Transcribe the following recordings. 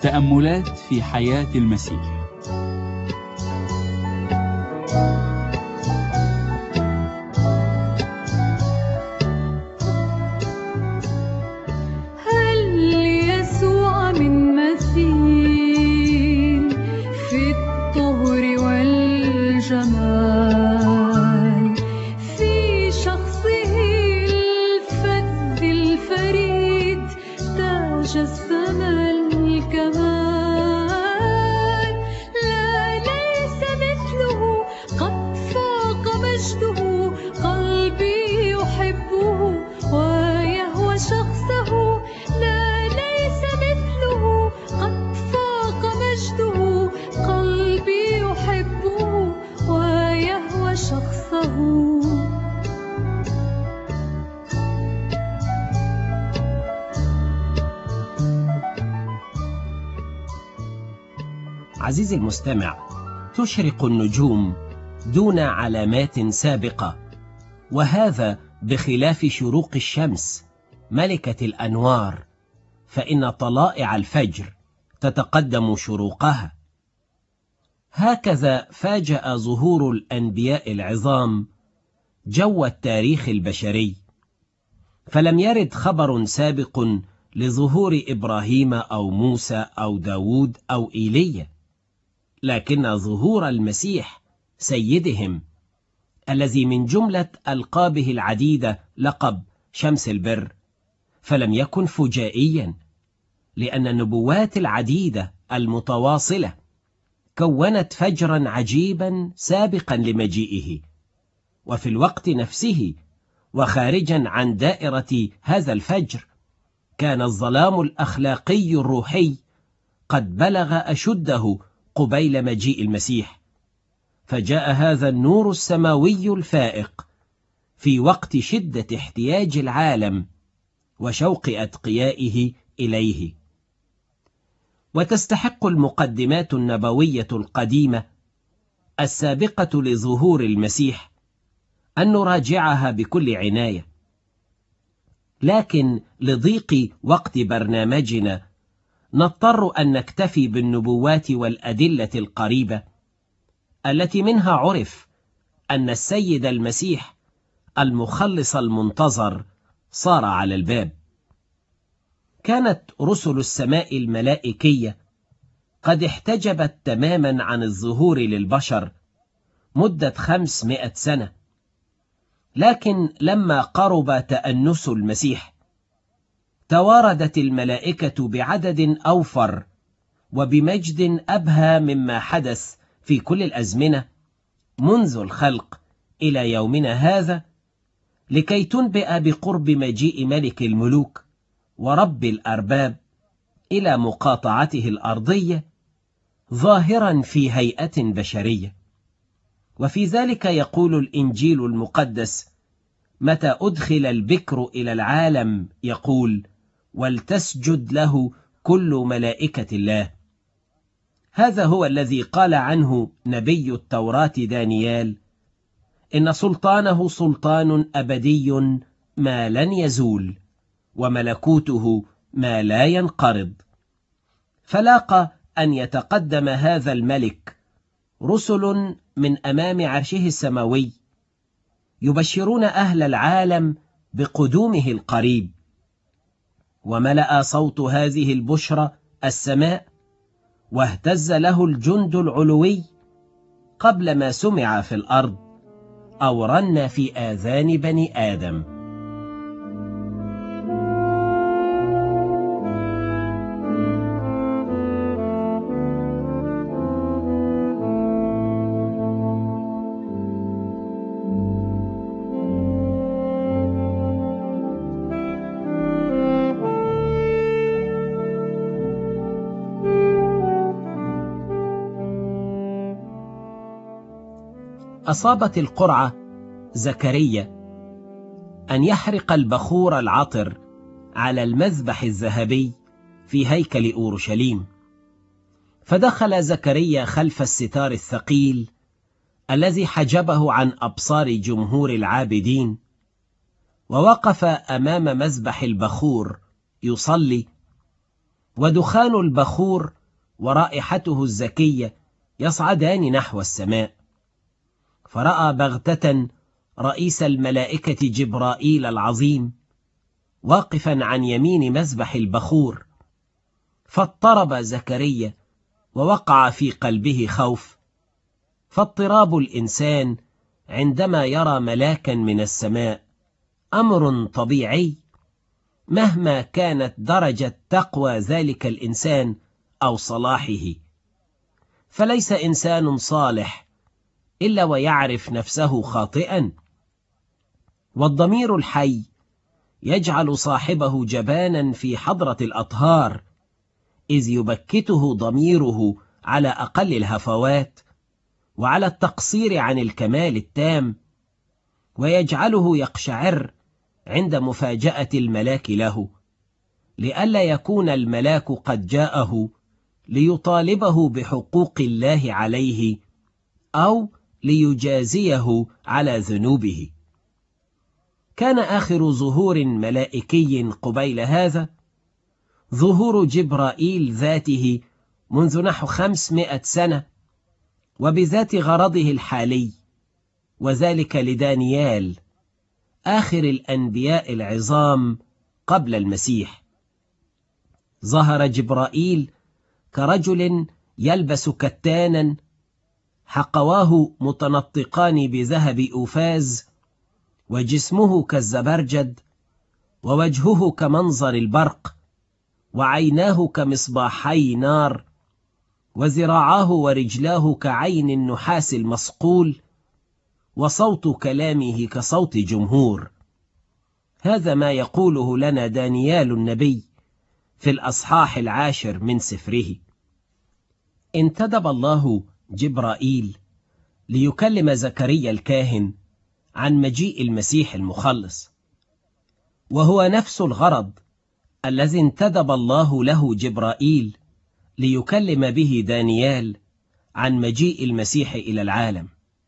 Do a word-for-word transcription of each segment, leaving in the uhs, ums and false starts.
تأملات في حياة المسيح. هل يسوع من مثيل في الطهر والجمال، في شخصه الفذ الفريد تاج السما الكمال، لا ليس مثله قد فاق مجده، قلبي يحبه ويهوى شخصه، لا ليس مثله قد فاق مجده، قلبي يحبه ويهوى شخصه. عزيزي المستمع، تشرق النجوم دون علامات سابقة، وهذا بخلاف شروق الشمس ملكة الأنوار، فإن طلائع الفجر تتقدم شروقها. هكذا فاجأ ظهور الأنبياء العظام جو التاريخ البشري، فلم يرد خبر سابق لظهور إبراهيم أو موسى أو داود أو إيليا، لكن ظهور المسيح سيدهم الذي من جملة ألقابه العديدة لقب شمس البر، فلم يكن فجائيا، لأن النبوات العديدة المتواصلة كونت فجرا عجيبا سابقا لمجيئه، وفي الوقت نفسه وخارجا عن دائرة هذا الفجر كان الظلام الأخلاقي الروحي قد بلغ أشده قبيل مجيء المسيح، فجاء هذا النور السماوي الفائق في وقت شدة احتياج العالم وشوق أتقيائه إليه. وتستحق المقدمات النبوية القديمة السابقة لظهور المسيح أن نراجعها بكل عناية، لكن لضيق وقت برنامجنا نضطر أن نكتفي بالنبوات والأدلة القريبة التي منها عرف أن السيد المسيح المخلص المنتظر صار على الباب. كانت رسل السماء الملائكية قد احتجبت تماما عن الظهور للبشر مدة خمسمائة سنة، لكن لما قرب تأنس المسيح تواردت الملائكة بعدد أوفر وبمجد أبهى مما حدث في كل الأزمنة منذ الخلق إلى يومنا هذا، لكي تنبئ بقرب مجيء ملك الملوك ورب الأرباب إلى مقاطعته الأرضية ظاهرا في هيئة بشرية. وفي ذلك يقول الإنجيل المقدس: متى أدخل البكر إلى العالم يقول: ولتسجد له كل ملائكة الله. هذا هو الذي قال عنه نبي التوراة دانيال: إن سلطانه سلطان أبدي ما لن يزول، وملكوته ما لا ينقرض. فلاقى أن يتقدم هذا الملك رسل من أمام عرشه السماوي يبشرون أهل العالم بقدومه القريب، وملأ صوت هذه البشرى السماء، واهتز له الجند العلوي قبل ما سمع في الأرض أو رن في آذان بني آدم. أصابت القرعة زكريا أن يحرق البخور العطر على المذبح الذهبي في هيكل أورشليم، فدخل زكريا خلف الستار الثقيل الذي حجبه عن أبصار جمهور العابدين، ووقف أمام مذبح البخور يصلي، ودخان البخور ورائحته الزكية يصعدان نحو السماء. فرأى بغتة رئيس الملائكة جبرائيل العظيم واقفا عن يمين مذبح البخور، فاضطرب زكريا ووقع في قلبه خوف. فاضطراب الإنسان عندما يرى ملاكا من السماء أمر طبيعي مهما كانت درجة تقوى ذلك الإنسان أو صلاحه، فليس إنسان صالح إلا ويعرف نفسه خاطئا، والضمير الحي يجعل صاحبه جبانا في حضرة الأطهار، إذ يبكته ضميره على أقل الهفوات وعلى التقصير عن الكمال التام، ويجعله يقشعر عند مفاجأة الملاك له، لئلا يكون الملاك قد جاءه ليطالبه بحقوق الله عليه أو ليجازيه على ذنوبه. كان آخر ظهور ملائكي قبيل هذا ظهور جبرائيل ذاته منذ نحو خمسمائة سنة، وبذات غرضه الحالي، وذلك لدانيال آخر الأنبياء العظام قبل المسيح. ظهر جبرائيل كرجل يلبس كتانا حقواه متنطقان بذهب أوفاز، وجسمه كالزبرجد، ووجهه كمنظر البرق، وعيناه كمصباحي نار، وذراعاه ورجلاه كعين النحاس المصقول، وصوت كلامه كصوت جمهور. هذا ما يقوله لنا دانيال النبي في الأصحاح العاشر من سفره. انتدب الله جبرائيل ليكلم زكريا الكاهن عن مجيء المسيح المخلص، وهو نفس الغرض الذي انتدب الله له جبرائيل ليكلم به دانيال عن مجيء المسيح إلى العالم.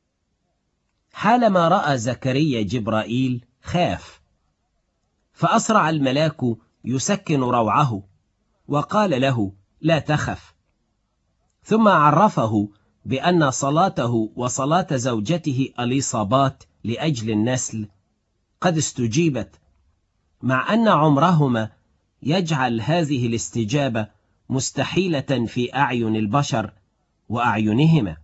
حالما رأى زكريا جبرائيل خاف، فأسرع الملاك يسكن روعه وقال له: لا تخف. ثم عرفه بأن صلاته وصلاة زوجته أليصابات لأجل النسل قد استجيبت، مع أن عمرهما يجعل هذه الاستجابة مستحيلة في أعين البشر وأعينهما.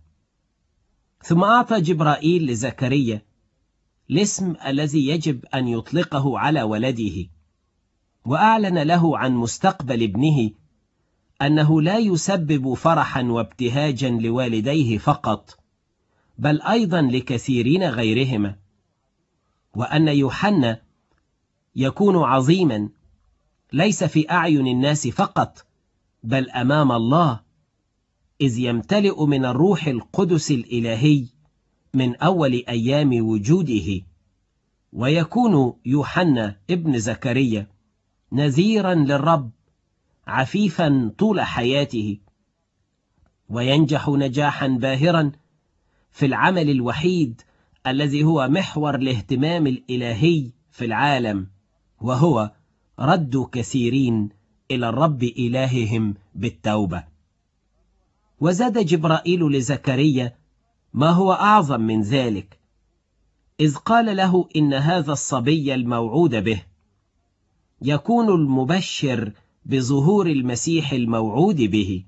ثم أعطى جبرائيل لزكريا الاسم الذي يجب أن يطلقه على ولده، وأعلن له عن مستقبل ابنه أنه لا يسبب فرحا وابتهاجا لوالديه فقط، بل أيضا لكثيرين غيرهما، وأن يوحنا يكون عظيما ليس في أعين الناس فقط بل أمام الله، إذ يمتلئ من الروح القدس الإلهي من أول أيام وجوده، ويكون يوحنا ابن زكريا نذيرا للرب عفيفا طول حياته، وينجح نجاحا باهرا في العمل الوحيد الذي هو محور الاهتمام الإلهي في العالم، وهو رد كثيرين إلى الرب إلههم بالتوبة. وزاد جبرائيل لزكريا ما هو أعظم من ذلك، إذ قال له إن هذا الصبي الموعود به يكون المبشر بظهور المسيح الموعود به،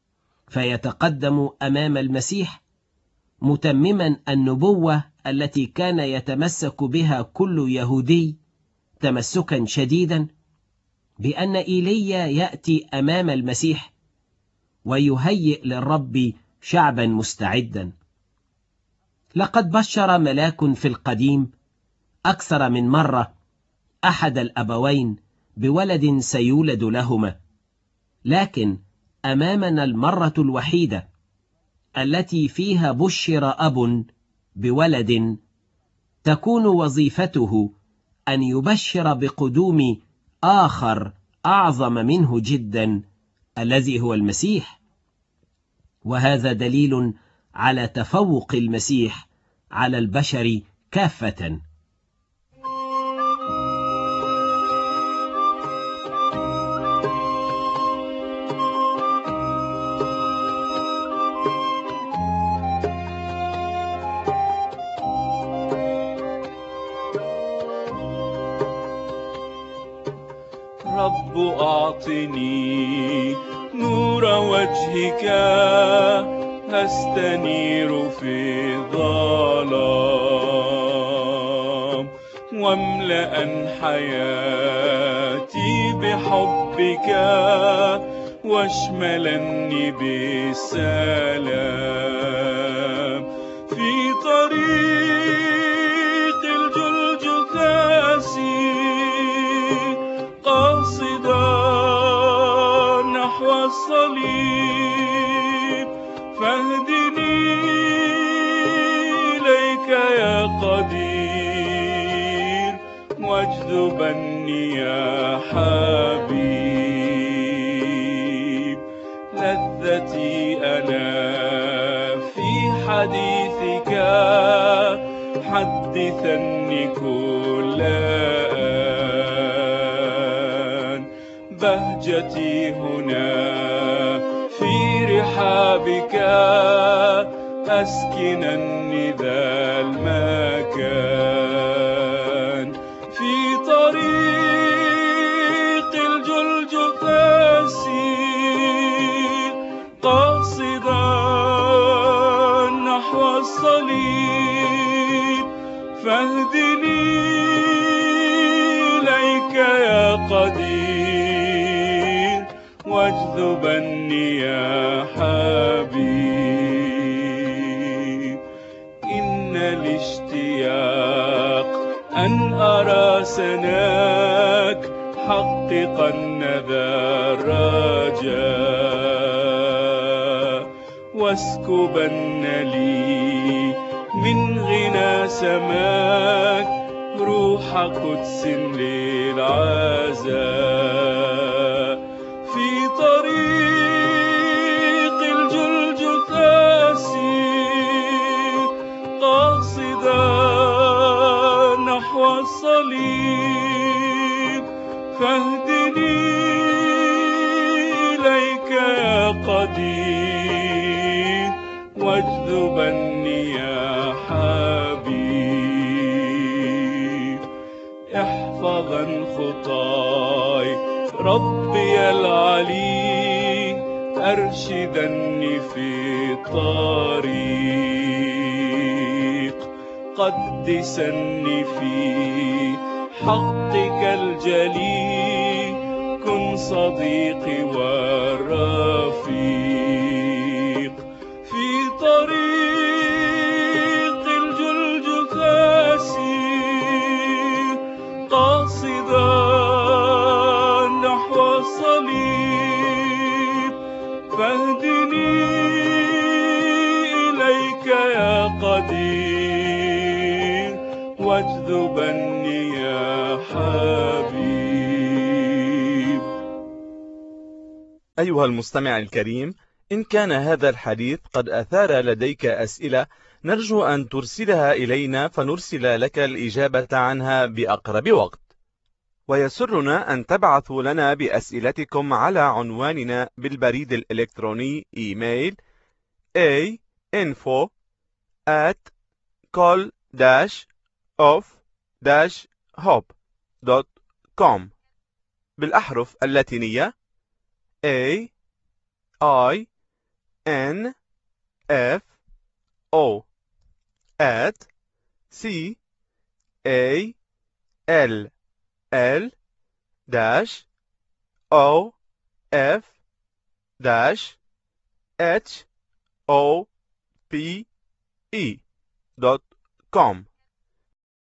فيتقدم أمام المسيح متمما النبوة التي كان يتمسك بها كل يهودي تمسكا شديدا، بأن إيليا يأتي أمام المسيح ويهيئ للرب شعبا مستعدا. لقد بشر ملاك في القديم أكثر من مرة أحد الأبوين بولد سيولد لهما، لكن أمامنا المرة الوحيدة التي فيها بشر أب بولد تكون وظيفته أن يبشر بقدوم آخر أعظم منه جدا الذي هو المسيح، وهذا دليل على تفوق المسيح على البشر كافة. رب أعطني نور وجهك أستنير في الظلام، واملأ حياتي بحبك واشملني بالسلام. في طريق الجلجثاس قاصدا نحو الصليب، فاهدني إليك يا قدير واجذبني يا حبيب. لذتي أنا في حديثك، حدثني كل آن. بهجتي هنا في رحابك، أسكنني ذا المكان. في طريق الجلجثاس قاصدا نحو الصليب، فاهدني إليك يا قدير واجذبني يا حبيب. إن الاشتياق أن أرى سناك، حققن ذا الرجاء، واسكبن لي من غنى سماك روح قدس للعزاء. في طريق الجلجثاس قاصدا نحو الصليب، فاهدني إليك يا قدير واجذبني يا حبيب. احفظا خطاي ربي العلي، أرشدني في الطريق. قدسني في حقك الجلي، كن صديقي والرفيق. في طريق الجلجثاس قاصدا نحو الصليب، فاهدني إليك يا قدير واجذبني يا حبيب. أيها المستمع الكريم، إن كان هذا الحديث قد أثار لديك أسئلة، نرجو أن ترسلها إلينا فنرسل لك الإجابة عنها بأقرب وقت. ويسرنا أن تبعثوا لنا بأسئلتكم على عنواننا بالبريد الإلكتروني إيميل a info at col dash of dash hope dot com بالأحرف اللاتينية A I N F O at C A L L dash O F dash H O P E dot com.